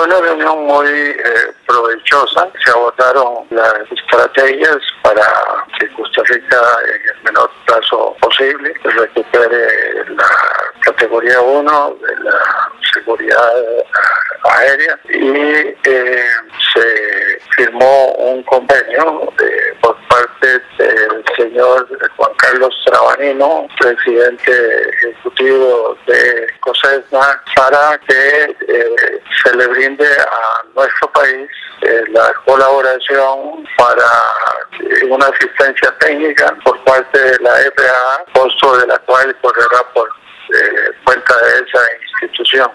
Fue una reunión muy provechosa. Se abordaron las estrategias para que Costa Rica en el menor plazo posible recupere la categoría 1 de la seguridad aérea y se firmó un convenio por parte del señor Juan Carlos Trabanino, presidente ejecutivo de COSESNA, para que se le brinde a nuestro país la colaboración para una asistencia técnica por parte de la FAA, costo de la cual correrá por cuenta de esa institución.